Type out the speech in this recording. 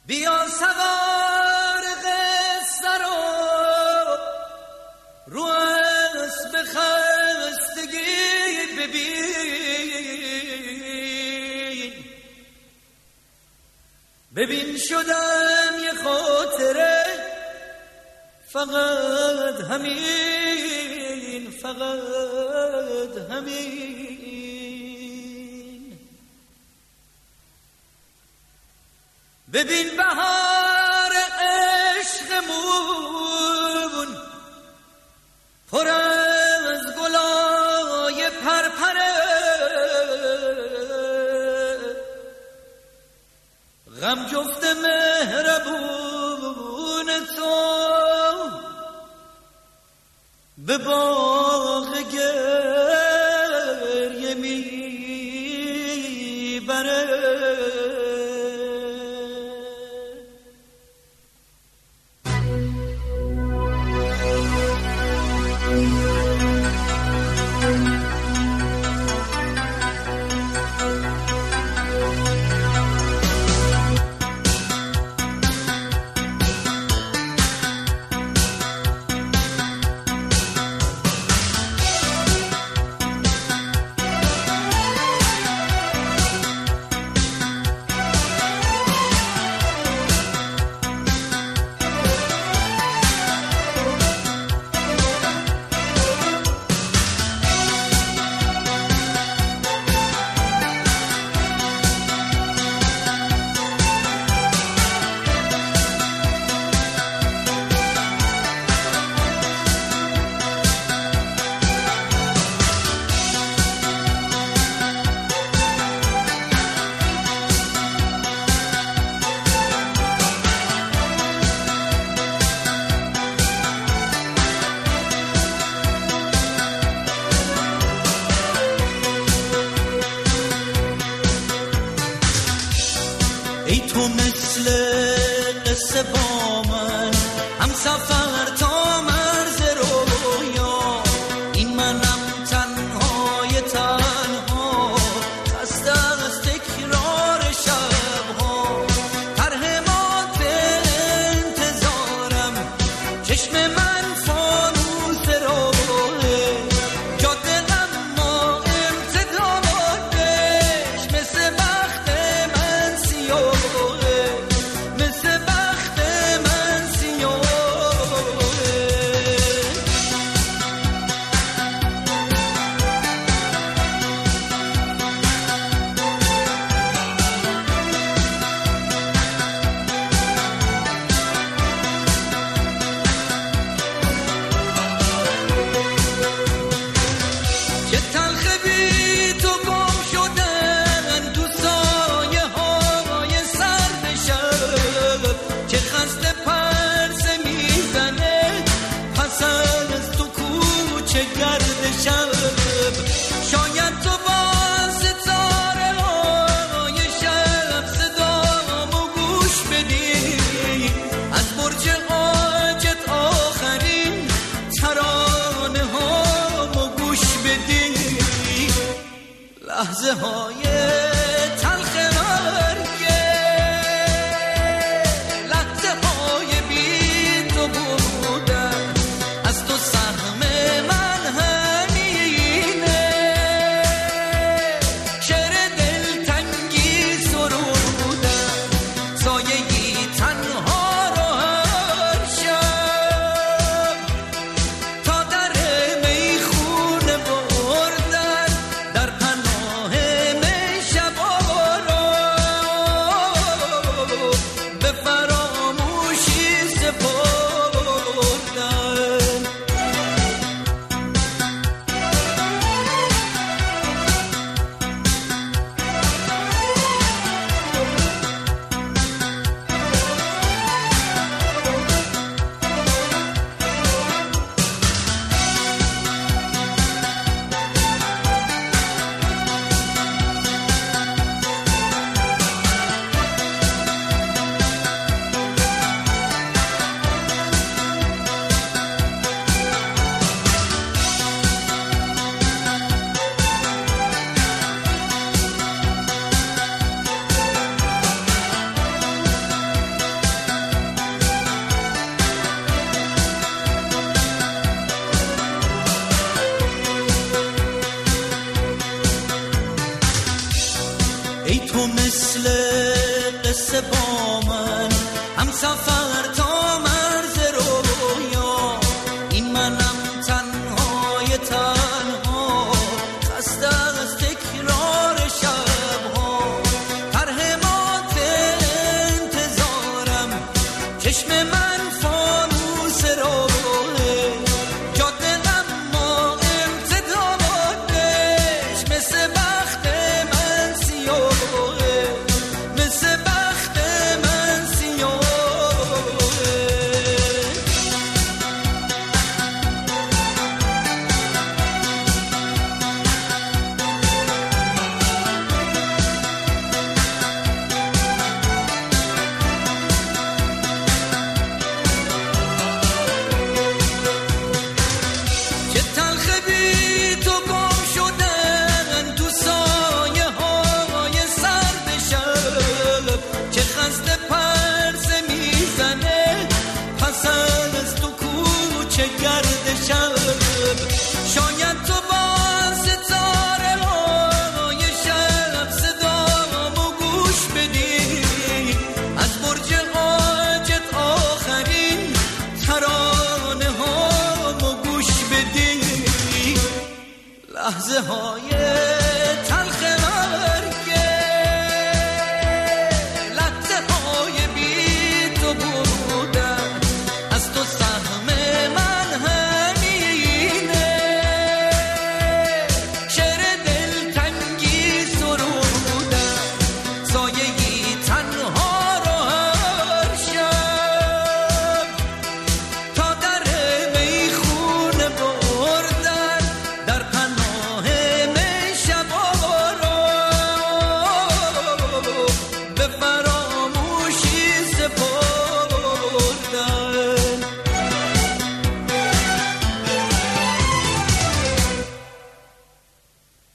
بیا سوار قصه رو اسب خستگی ببین شدم یه خاطره، فقط همین. ببین بهار عشقمون پر از گلای پرپره، غم جفت مهربون تو به باغ گریه میبره. ای تو مثل قصه با من هم سفر تا مرز رویا، این منم تنهای تنها خسته از تکرار شبها، ترهمات انتظارم چشم من فانوس راهه، جاده اما امتدادش مثل بخت من سیاه، مثل بخت من سیاه. چه تلخ بی تو گم شدن تو سایه های سرد شب، چه خسته پرسه میزنه پس از تو کوچه گرد شب. شاید تو با ستاره های شب صدامو گوش بدی، از برج عاجت آخرین ترانه هامو گوش بدی، لحظه های تلخ مرگه، لحظه های بی تو بودن، از تو سهم من همینه، شعر دلتنگی سرودن، سایه‌ای تنها رو هر شب تا در میخونه بردن، در پناه قصه با من، هم سفر تا مرز رویا. این منم تنهای تنها، خسته از تکرار شبها. ترهمات انتظارم، چشم من فانوس روه، جاده اما امتدادش مثل بخت من سیاهه، مثل بخت من سیاهه. چه تلخ بی تو گم شدن تو سایه های سرد شب، چه خسته پرسه میزنه پس از تو کوچه گرد شب. شاید تو با ستاره های شب صدامو گوش بدی، از برج حاجت آخرین ترانه هامو گوش بدی. لحظه ها